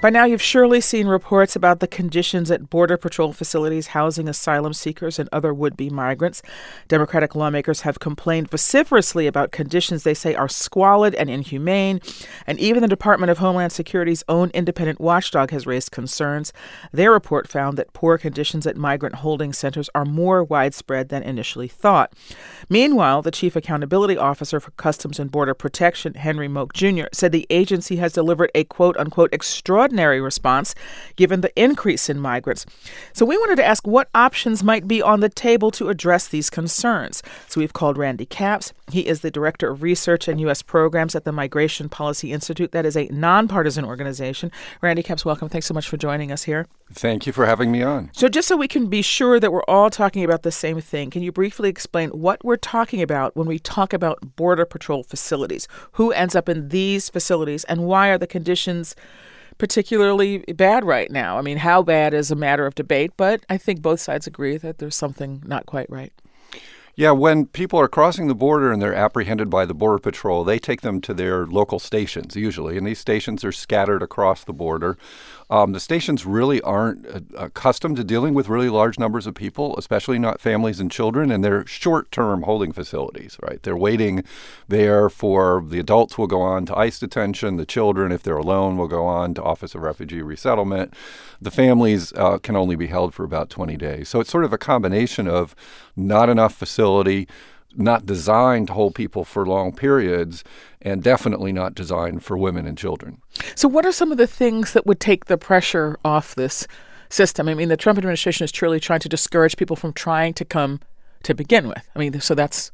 By now, you've surely seen reports about the conditions at Border Patrol facilities housing asylum seekers and other would-be migrants. Democratic lawmakers have complained vociferously about conditions they say are squalid and inhumane, and even the Department of Homeland Security's own independent watchdog has raised concerns. Their report found that poor conditions at migrant holding centers are more widespread than initially thought. Meanwhile, the Chief Accountability Officer for Customs and Border Protection, Henry Moak Jr., said the agency has delivered a quote-unquote extraordinary response given the increase in migrants. So we wanted to ask what options might be on the table to address these concerns. So we've called Randy Capps. He is the Director of Research and U.S. Programs at the Migration Policy Institute. That is a nonpartisan organization. Randy Capps, welcome. Thanks so much for joining us here. Thank you for having me on. So just so we can be sure that we're all talking about the same thing, can you briefly explain what we're talking about when we talk about Border Patrol facilities? Who ends up in these facilities, and why are the conditions particularly bad right now? I mean, how bad is a matter of debate, but I think both sides agree that there's something not quite right. Yeah, when people are crossing the border and they're apprehended by the Border Patrol, they take them to their local stations, usually, and these stations are scattered across the border. The stations really aren't accustomed to dealing with really large numbers of people, especially not families and children, and they're short-term holding facilities, right? They're waiting there for the adults will go on to ICE detention. The children, if they're alone, will go on to Office of Refugee Resettlement. The families can only be held for about 20 days. So it's sort of a combination of not enough facility, not designed to hold people for long periods, and definitely not designed for women and children. So what are some of the things that would take the pressure off this system? I mean, the Trump administration is truly trying to discourage people from trying to come to begin with. I mean, so that's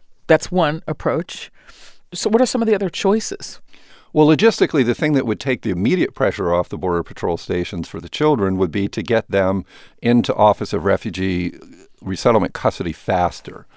one approach. So what are some of the other choices? Well, logistically, the thing that would take the immediate pressure off the Border Patrol stations for the children would be to get them into Office of Refugee Resettlement custody faster.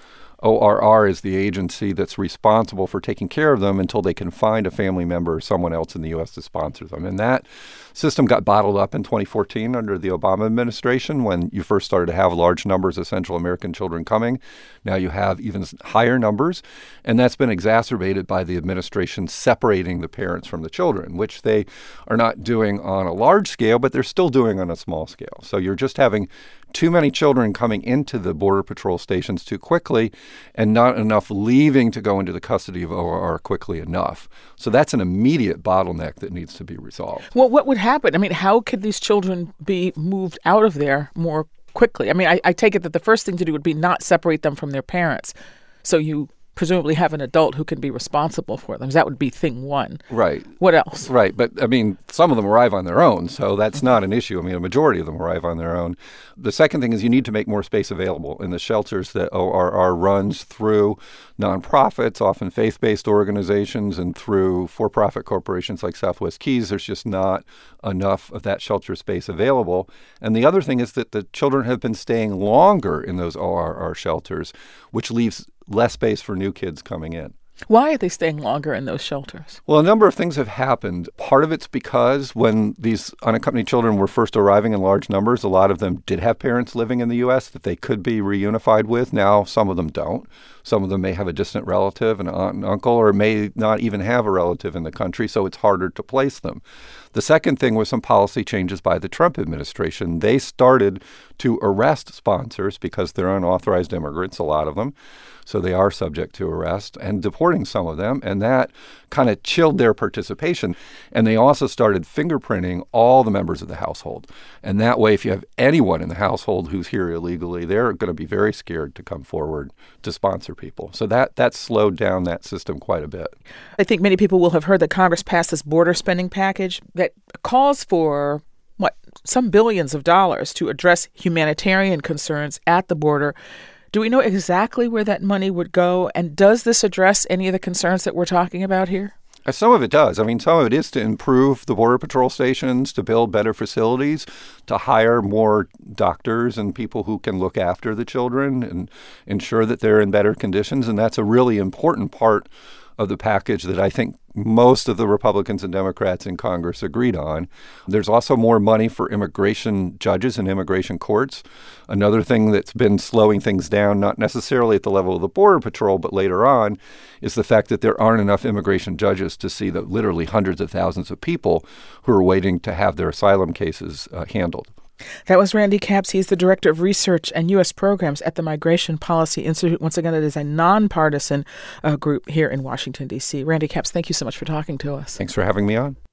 ORR is the agency that's responsible for taking care of them until they can find a family member or someone else in the U.S. to sponsor them. And that system got bottled up in 2014 under the Obama administration when you first started to have large numbers of Central American children coming. Now you have even higher numbers, and that's been exacerbated by the administration separating the parents from the children, which they are not doing on a large scale, but they're still doing on a small scale. So you're just having too many children coming into the Border Patrol stations too quickly and not enough leaving to go into the custody of ORR quickly enough. So that's an immediate bottleneck that needs to be resolved. Well, what would happen? I mean, how could these children be moved out of there more quickly? I mean, I take it that the first thing to do would be not separate them from their parents. So you presumably have an adult who can be responsible for them. That would be thing one. Right. What else? Right. But, I mean, some of them arrive on their own, so that's not an issue. I mean, a majority of them arrive on their own. The second thing is you need to make more space available in the shelters that ORR runs through nonprofits, often faith-based organizations, and through for-profit corporations like Southwest Keys. There's just not enough of that shelter space available. And the other thing is that the children have been staying longer in those ORR shelters, which leaves less space for new kids coming in. Why are they staying longer in those shelters? Well, a number of things have happened. Part of it's because when these unaccompanied children were first arriving in large numbers, a lot of them did have parents living in the U.S. that they could be reunified with. Now, some of them don't. Some of them may have a distant relative, an aunt and uncle, or may not even have a relative in the country, so it's harder to place them. The second thing was some policy changes by the Trump administration. They started to arrest sponsors because they're unauthorized immigrants, a lot of them. So they are subject to arrest and deporting some of them. And that kind of chilled their participation. And they also started fingerprinting all the members of the household. And that way, if you have anyone in the household who's here illegally, they're going to be very scared to come forward to sponsor people. So that slowed down that system quite a bit. I think many people will have heard that Congress passed this border spending package that calls for some billions of dollars to address humanitarian concerns at the border. Do we know exactly where that money would go? And does this address any of the concerns that we're talking about here? Some of it does. I mean, some of it is to improve the Border Patrol stations, to build better facilities, to hire more doctors and people who can look after the children and ensure that they're in better conditions. And that's a really important part of the package that I think most of the Republicans and Democrats in Congress agreed on. There's also more money for immigration judges and immigration courts. Another thing that's been slowing things down, not necessarily at the level of the Border Patrol, but later on, is the fact that there aren't enough immigration judges to see the literally hundreds of thousands of people who are waiting to have their asylum cases handled. That was Randy Capps. He's the Director of Research and U.S. Programs at the Migration Policy Institute. Once again, it is a nonpartisan group here in Washington, D.C. Randy Capps, thank you so much for talking to us. Thanks for having me on.